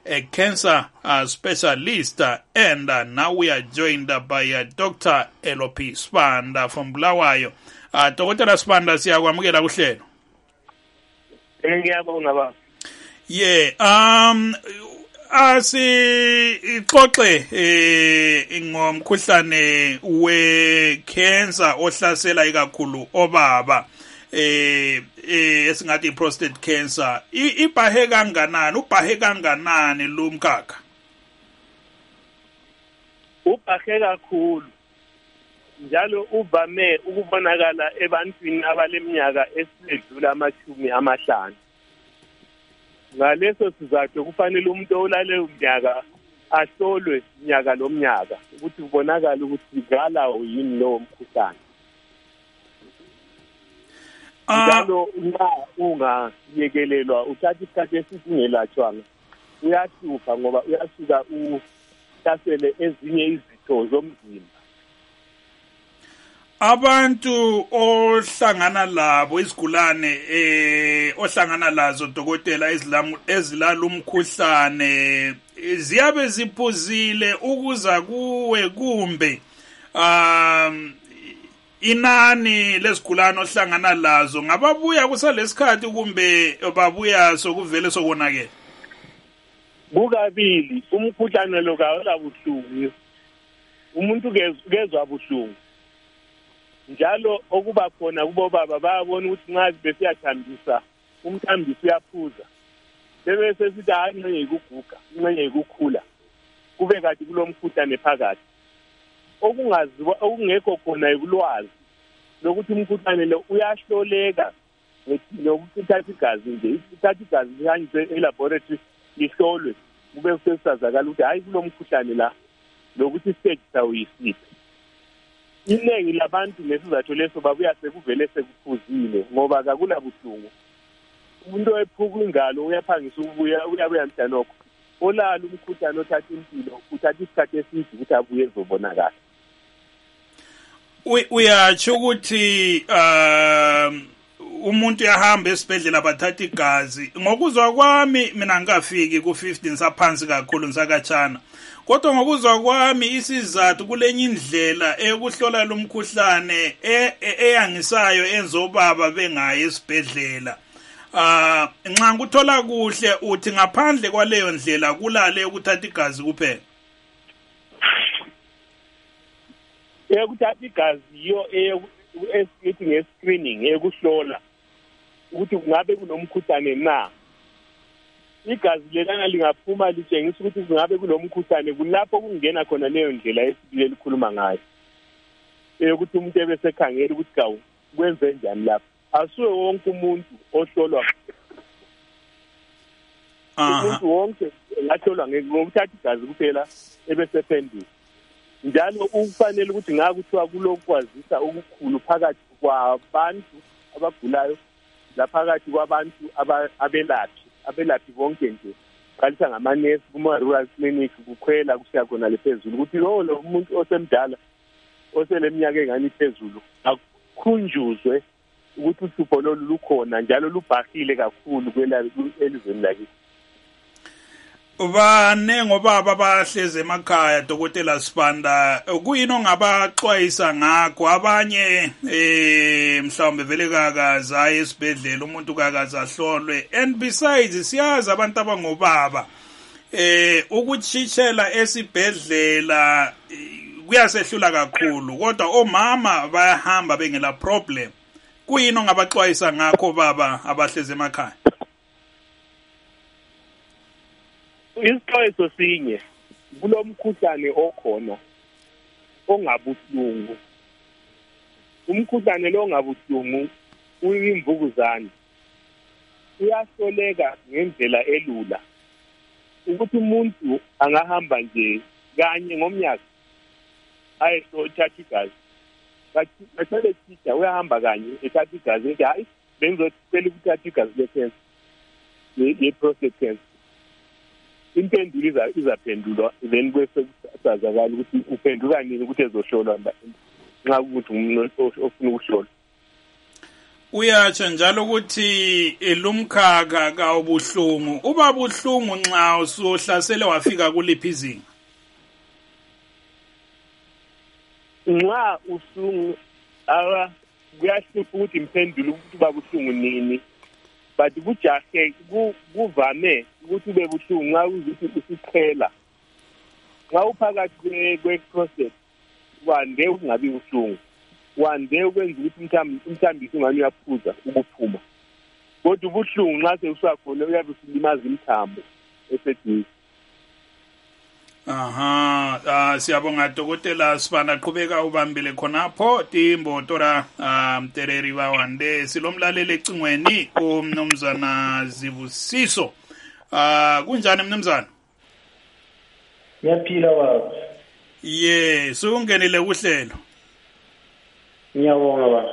a cancer uh, specialist, uh, and uh, now we are joined uh, by uh, Doctor Elopi Sibanda from Bulawayo. Uh, Dokotela Sibanda, siyakwamukela kuhlelo. Ngiyabonga baba. Yeah, um asixoxe eh ngomkhuhlane we-cancer ohlasela ikakhulu obaba eh esingathi prostate cancer. Ibhahe kanganani, ubhahe kanganani lo mkhakha? Ubhahe kakhulu. Njalo uvame ukubonakala ebantwini abaleminyaka esidlula amashumi amahlanu. Ngaleso sizathu kufanele umuntu olale umnyaka ahlolwe nyaka lomnyaka ukuthi kubonakala ukuthi ngalawo yini lo mkhuhlane. Njalo uma ungayekelelwa uthatha isikhathi esingelatshwanga uyahlupha ngoba uyasuka uhlasele ezinye izitho zomzimba. Abantu ohlangana labo isigulane eh ohlangana lazo dokotela ezilala umkhuhlane ziyabe ziphuzile ukuza kuwe kumbe um inani lesigulane ohlangana lazo ngababuya kusalesikhathi kumbe babuya sokuvele sokonakela? Kukabili, umkhuhlane lo kawula buhlungu. Umuntu kezwa buhlungu. Njalo okuba khona kubo baba bayabona ukuthi nxa besiyathambisa umthambisi uyaphuza. Bese sithi angeke ikuguga, ingcenye ikukhula. Kube kathi kulomkhuhlane phakathi. Okungaziwa okungekho khona ikulwazi lokuthi umkhuhlane lo uyahloleka ngokuthatha igazi nje. Ithatha igazi lihanjwe elaboratory lihlolwe kube kusasazakala ukuthi hayi kulomkhuhlane la lokuthi stage sawo yisiphi. Iningi labantu nesizathu leso babuya sekuvele sekuphuzile ngoba akula buhlungu. Umuntu oyephuka ingalo uyaphangisa ukubuya uyabuya mhlanokho. Olala umkhuhlane othatha impilo uthatha isikhathi eside ukuthi abuye ezobonakala. Uyatsho ukuthi um umuntu yahamba esibhedlela bathatha igazi. Ngokuzwa kwami mina ngikafiki ku fifteen saphansi kakhulu ngisakatshana. Kodwa ngokuzwa kwami isizathu kulenye indlela ekuhlola lo mkhuhlane eyangisayo enzobaba bengayi esibhedlela. Ah nxa nguthola kuhle uthi ngaphandle kwaleyo ndlela kulale ukuthatha igazi kuphela. Ekuthatha igazi yo esithi nge-screening ekuhlola ukuthi kungabe kunomkhuhlane na. Igazi lelana lingaphuma litshengisa ukuthi kungabe kulomkhuhlane kulapho kungena khona leyo ndlela esibile likhuluma ngayo. Ukuthi umuntu ebesekhangela ukuthi kawu kwenze njani lapho. Asuwe wonke umuntu ohlolwa. Umuntu wonke ngahlolwa ngokuthatha igazi kuphela ebesephendula. Njalo ukufanele ukuthi ngakuthiwa kulokwazisa okukhulu phakathi kwabantu abagulayo laphakathi kwabantu abelaphi abelaphi bonke nje qalisa ngamanesi kuma rural clinic kukhwela kusiya khona lephezulu ukuthi lo lo umuntu osemdala oseleminyaka engani phezulu akukhunjuzwe ukuthi uhlupho lolu lukhona njalo lubhahile kakhulu elizweni lakithi. Bane ngobaba bahleze emakhaya Dokotela Sibanda kuyini ongabaxwayisa ngakho abanye eh mhlawumbe vele kakaza esibhedlela umuntu kakaza hlolwe and besides siyazi abantu abangobaba eh ukuchitshela esibhedlela kuyasehlula kakhulu kodwa omama bayahamba bengela problem. Kuyini ongabaxwayisa ngakho baba abahleze emakhaya? Isixwayiso sinye kulomkhuhlane okhona ongabuhlungu. Umkhuhlane lo ongabuhlungu uyimvukuzane. Uyahloleka ngendlela elula. Ukuthi umuntu angahamba nje kanye ngomnyaka ayehlola igazi. Bathole sitha uyahamba kanye ethatha igazi nje hayi bengizocela ukuthatha igazi lecancer. Le prostate cancer. Impendulo izaphendulwa then bese kusazakala ukuthi uphenduka nini ukuthi ezohlolwa nxa ukuthi umuntu ofuna ukuhlolwa. uyatsho njalo ukuthi lumkhakha kawubuhlungu uba buhlungu nxa usuhlasele wafika kuliphi izinga nxa usungu awa kuyahlupha ukuthi impendule ukuthi uba buhlungu nini but kujahe kuvame ukuthi ube buhlungu nxa uzuthi usiqhela nxa uphakathi kwe-process wande ukungabi buhlungu wande ukwenza ukuthi umthambisi ungani uyaphuza ukuphuma kodwa ubuhlungu nxa sewusakhona uyabe usulimaza imthambo eseduze. Aha, uh, siyabonga dokotela Sibanda qhubeka ubambile khonapho timbotora Mtereri um, Wande silomlaleli ecingweni umnumzana Zibusiso. Ah uh, kunjani mnumzana? Ngiyaphila baba. Ye, sungenile kuhlelo. Ngiyabonga baba.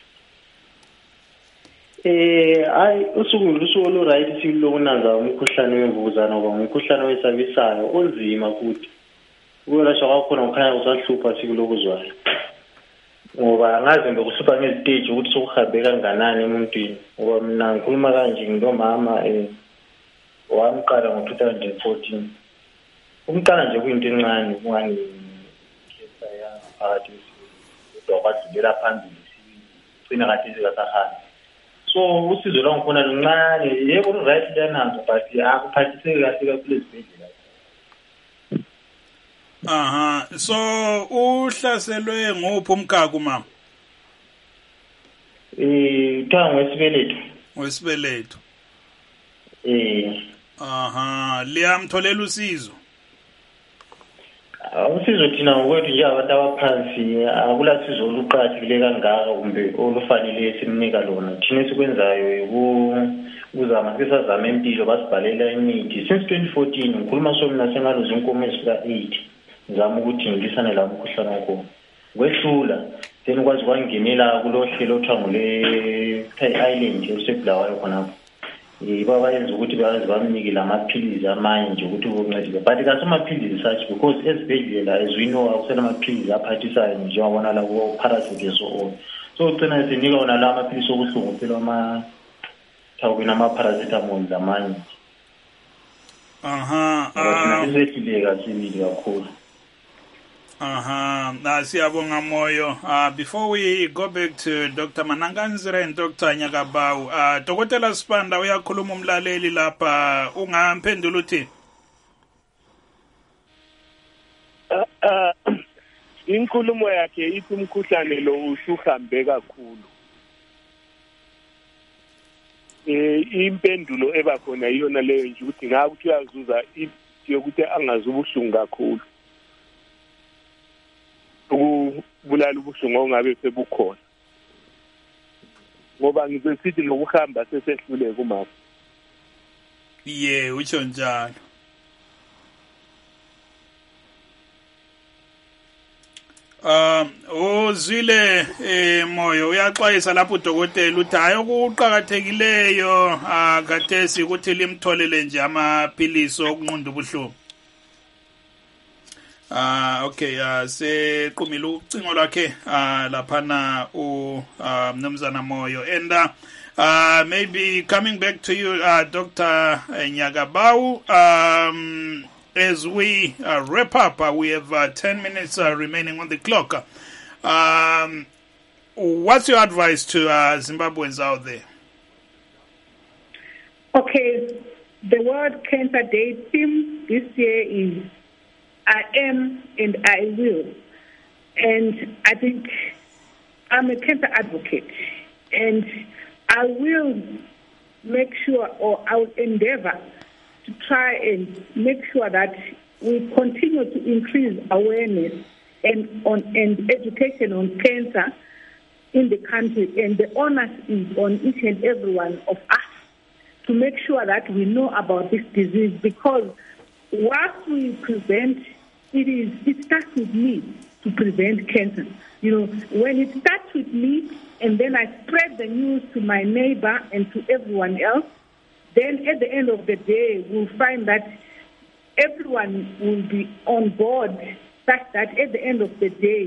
Eh ay usuku lusuku lo right silokunanza umkhuhlane wemvukuzana ngoba umkhuhlane wesabisayo onzima futhi ukwelashwa kwakho nokhaya usahlupha sikulokuzwayo ngoba ngaze ngokuhlupha ngeziteji ukuthi sokuhambe kanganani emuntwini ngoba mina ngikhuluma kanje ngomama eh wamqala ngo two thousand fourteen umqala nje kuyinto encane kungani kesa ya phakathi udokwazilela phambili sicina kathi sikasahamba so usizo longifuna luncane yebo lu right lanazo but akuphathiseki kahle kakhulu ezibhedlela. Aha, so uhlaselwe nguphi umkhakha mama? Eh thango wesibeletho. Wesibeletho. Eh. Aha, liyamtholela usizo. Usizo thina ngokwethu nje abantu abaphansi akulasizo oluqhathekile kangaka kumbe olufanele simnika lona thina esikwenzayo ukuzama sisazama impilo basibhalela imithi since twenty fourteen ngikhuluma somna sengaluza inkomo ezifika eight ngizama ukuthi ngilisane la umkhuhlane wakho kwehlula then kwazi kwangenela kulohlelo othangule island esebulawayo khonapho yiba bayenza ukuthi bayazi bamnike lamaphilizi amanye nje ukuthi ukuncedisa but kasamaphilizi such because ezibhedlela as we know akusela amaphilizi aphathisayo nje wabona la ku parasitic so on so ucina sinika wona la amaphilizi okuhlungu phela ama thawukina ama paracetamol lamanye. Aha, ah sisehluleka sibili kakhulu. Aha, uh, siyabonga moyo. Uh, before we go back to Doctor Mananganzire and Doctor Nyagabau, uh, Dokotela Sibanda uyakhuluma umlaleli lapha ungamphendula uthi? Uh, uh, inkulumo yakhe ithi umkhuhlane lo usuhambe kakhulu. Eh impendulo eba khona iyona leyo nje ukuthi ngakuthi uyazuza yokuthi angazubuhlungu kakhulu. Ukubulala ubuhlungu ongabe sebukhona ngoba ngizesithi lokuhamba sesehluleka umama. Ye utsho njalo. Um uzwile eh moyo uyaxwayisa lapho udokotela uthi hayi okuqhakathekileyo akathesi ukuthi limtholele nje amaphilisi okunqunda ubuhlungu. Ah uh, okay uh, sequmile ucingo lwakhe uh, laphana u uh, Mnumzana Moyo and uh, uh, maybe coming back to you uh, Doctor Nyagabau, um, as we uh, wrap up uh, we have uh, ten minutes uh, remaining on the clock. Um, what's your advice to uh, Zimbabweans out there? Okay, the World Cancer Day theme this year is I am and I will. And I think I'm a cancer advocate. And I will make sure, or I will endeavor to try and make sure that we continue to increase awareness and on and education on cancer in the country. And the onus is on each and every one of us to make sure that we know about this disease, because once we prevent, it is it starts with me to prevent cancer. You know, when it starts with me and then I spread the news to my neighbor and to everyone else, then at the end of the day, we'll find that everyone will be on board, such that at the end of the day,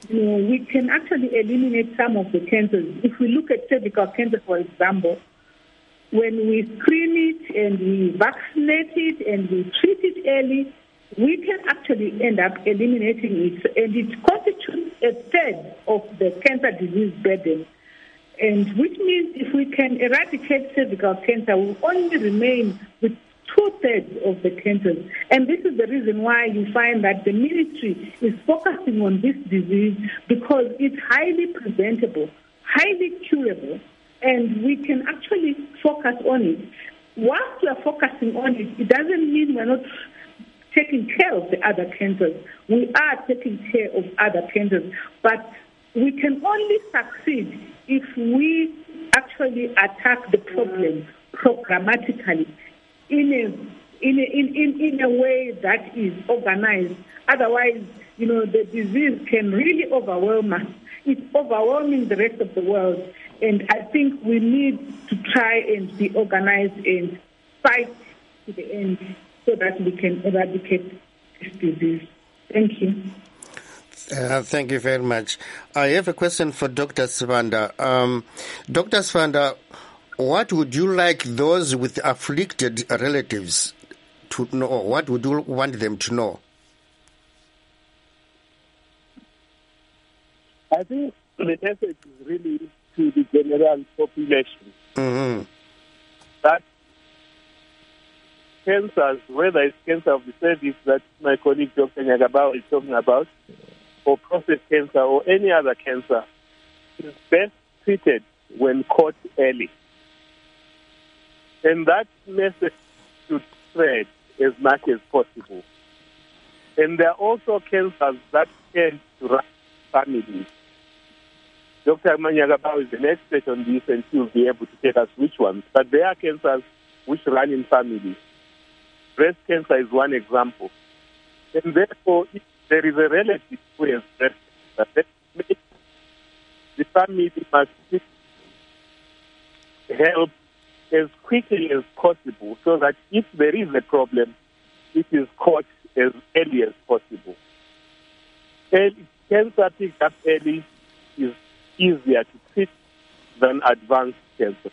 you know, we can actually eliminate some of the cancers. If we look at cervical cancer, for example, when we screen it and we vaccinate it and we treat it early, we can actually end up eliminating it. And it constitutes a third of the cancer disease burden. And which means if we can eradicate cervical cancer, we'll only remain with two-thirds of the cancers. And this is the reason why you find that the ministry is focusing on this disease, because it's highly preventable, highly curable, and we can actually focus on it. Whilst we are focusing on it, it doesn't mean we're not taking care of the other cancers. We are taking care of other cancers, but we can only succeed if we actually attack the problem programmatically in a in a, in, in, in a way that is organized. Otherwise, you know, the disease can really overwhelm us. It's overwhelming the rest of the world, and I think we need to try and be organized and fight to the end so that we can eradicate this disease. Thank you. Uh, thank you very much. I have a question for Doctor Sibanda. Um, Doctor Sibanda, what would you like those with afflicted relatives to know? What would you want them to know? I think the message is really to the general population Mm-hmm. that cancers, whether it's cancer of the cervix that my colleague Doctor Nyagabao is talking about, or prostate cancer or any other cancer, is best treated when caught early. And that message should spread as much as possible. And there are also cancers that tend to run families. Doctor Nyagabao is an expert on this, and he will be able to tell us which ones. But there are cancers which run in families. Breast cancer is one example. And therefore, if there is a relative who has breast cancer, the family must seek help as quickly as possible so that if there is a problem, it is caught as early as possible. Early, cancer picked up early is easier to treat than advanced cancer.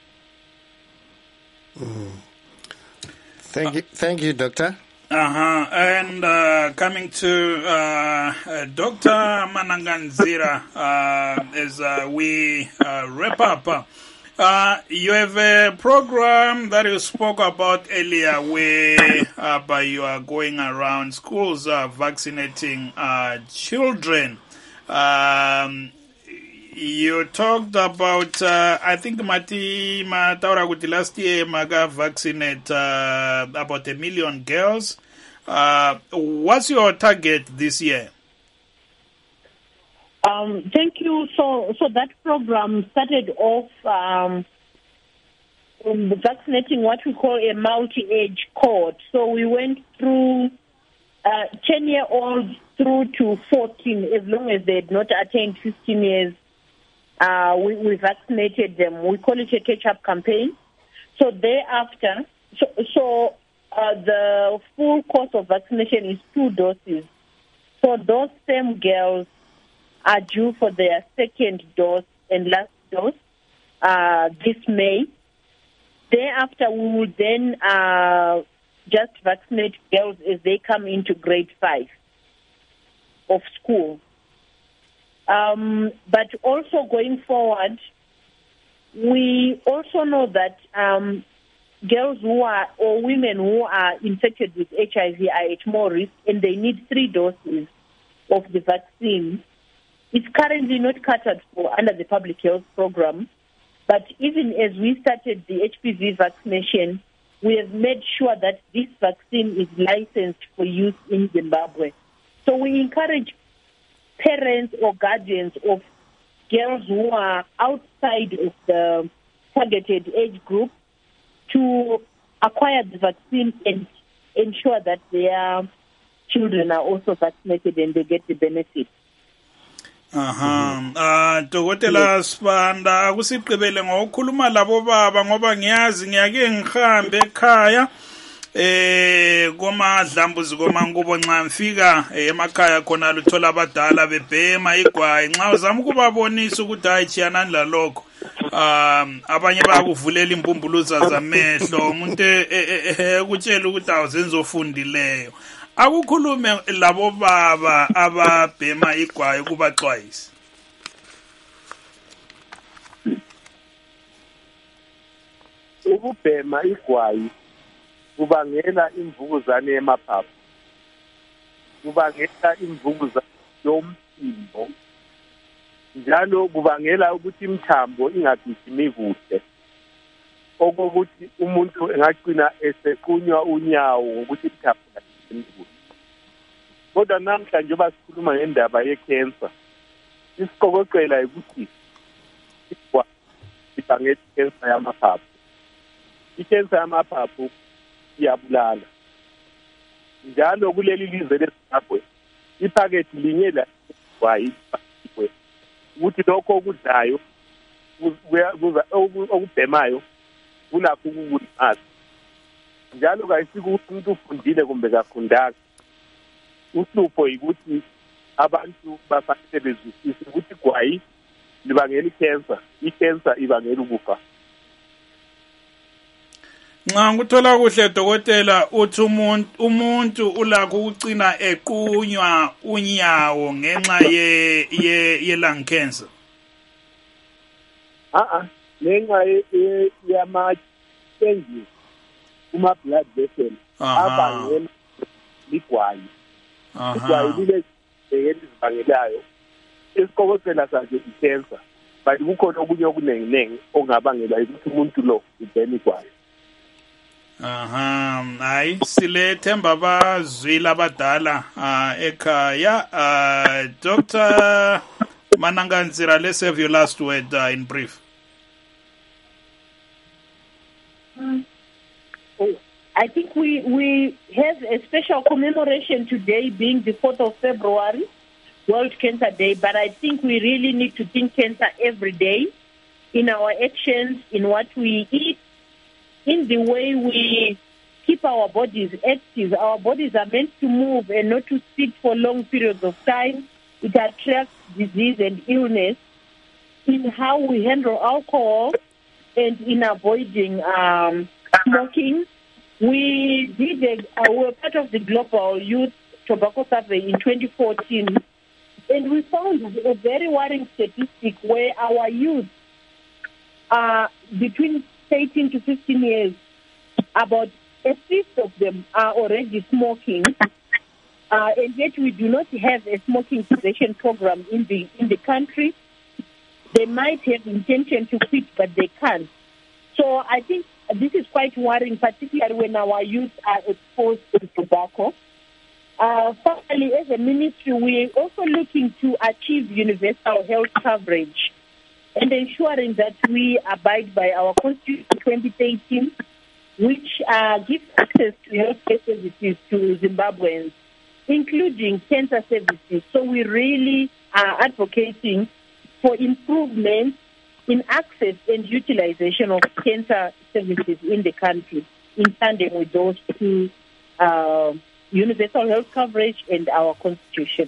Mm. Thank you, thank you, Doctor. Uh-huh. And uh, coming to uh, uh, Doctor Mananganzira, uh, as uh, we uh, wrap up, uh, you have a program that you spoke about earlier where uh, you are going around schools uh, vaccinating uh, children. Um, you talked about, uh, I think, Mati Mataura Guti last year, Maga vaccinate uh, about a million girls. Uh, what's your target this year? Um, thank you. So, so that program started off um, vaccinating what we call a multi-age cohort. So we went through uh, ten-year-olds through to fourteen, as long as they had not attained fifteen years. Uh, we, we vaccinated them. We call it a catch-up campaign. So thereafter, so, so uh, the full course of vaccination is two doses. So those same girls are due for their second dose and last dose uh, this May. Thereafter, we will then uh, just vaccinate girls as they come into grade five of school. Um, but also going forward, we also know that um, girls who are, or women who are infected with H I V are at more risk, and they need three doses of the vaccine. It's currently not catered for under the public health program, but even as we started the H P V vaccination, we have made sure that this vaccine is licensed for use in Zimbabwe. So we encourage parents or guardians of girls who are outside of the targeted age group to acquire the vaccine and ensure that their children are also vaccinated and they get the benefit. Aha, ah Dokotela Sibanda akusigqibele ngokukhuluma labo baba ngoba ngiyazi ngiyake ngihambe ekhaya eh komadlambuzi komankubo nxa mfika emakhaya khona luthola abadala bebhema igwayi nxa uzama ukubabonisa ukuthi hayi chiyanani lalokho um abanye bakuvulela imbumbuluza zamehlo umuntu ekutshela ukuthi awuzenza ofundileyo akukhulume labo baba ababhema igwayi kubaxwayisa. Ukubhema igwayi kubangela imvukuzane yemaphaphu, kubangela imvukuzane yomphimbo, njalo kubangela ukuthi imithambo ingagijimi kuhle, okokuthi umuntu engagcina esequnywa unyawo ngokuthi imithambo ingagijimi kuhle. Kodwa namhlanje njengoba sikhuluma ngendaba ye-cancer, isiqokoqela ukuthi igwayi libangela i-cancer yamaphaphu. I-cancer yamaphaphu iyabulala. Njalo kuleli lizwe leZimbabwe iphakethi linye la igwayi ukuthi lokho okudlayo okubhemayo kulapho ukukulimaza. Njalo kayisikuthi umuntu ufundile kumbe kafundanga. Uhlupho yikuthi abantu bafanele bezwisise ukuthi igwayi libangela i-cancer, i-cancer ibangela ukufa. Nxa nguthola kuhle dokotela uthi umuntu umuntu ulakho ukucina equnywa unyawo ngenxa ye ye, ye lung cancer. Ah ah ngenxa ye yama changes kuma blood vessels abangela ligwayi. Igwayi lile ezibangelayo esiqokoqela sakhe i-cancer, but kukhona okunye okunengi nengi ongabangela ukuthi umuntu lo ubhema igwayi. Aha, hayi silethemba bazwile abadala uh, ekhaya. uh, Doctor Mananganzira, let's have your last word uh, in brief. Um, oh, I think we, we have a special commemoration today being the fourth of February, World Cancer Day, but I think we really need to think cancer every day in our actions, in what we eat, in the way we keep our bodies active. Our bodies are meant to move and not to sit for long periods of time. It attracts disease and illness. In how we handle alcohol and in avoiding um, smoking. We did a, uh, we were part of the Global Youth Tobacco Survey in twenty fourteen, and we found a very worrying statistic where our youth are between eighteen to fifteen years, about a fifth of them are already smoking, uh, and yet we do not have a smoking cessation program in the in the country. They might have intention to quit, but they can't. So I think this is quite worrying, particularly when our youth are exposed to tobacco. Uh, finally, as a ministry, we are also looking to achieve universal health coverage and ensuring that we abide by our Constitution twenty thirteen, which uh, gives access to healthcare services to Zimbabweans, including cancer services. So we really are advocating for improvements in access and utilization of cancer services in the country, in tandem with those two, uh, universal health coverage and our Constitution.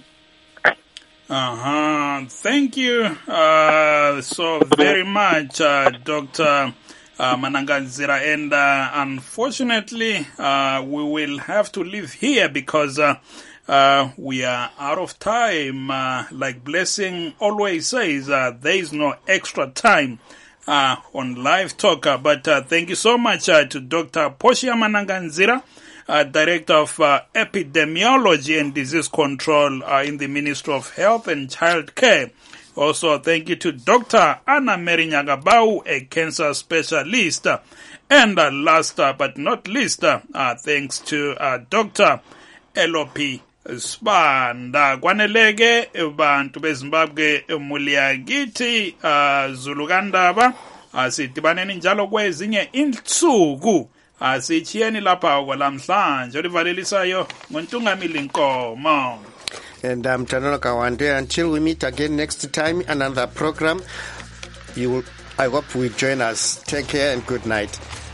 Uh-huh. Thank you uh, so very much, uh, Doctor Uh, Mananganzira. And uh, unfortunately, uh, we will have to leave here because uh, uh, we are out of time. Uh, like Blessing always says, uh, there is no extra time uh, on Live Talk. Uh, but uh, thank you so much uh, to Doctor Portia Mananganzira, Uh, Director of uh, Epidemiology and Disease Control uh, in the Ministry of Health and Child Care. Also, thank you to Doctor Anna Mary Nyagabau, a cancer specialist. And uh, last uh, but not least, uh, uh, thanks to uh, Doctor L O P Sibanda. Kwaneleke bantu beZimbabwe muliyakithi uh, Zulukandaba asidibaneni njalo kwezinye insuku. Asichiyeni lapha kwalamhlanje olivalelisayo ngontungamili Nkomo. And I'm Tanolo Kawande. Until we meet again next time, another program. You will, I hope you join us. Take care and good night.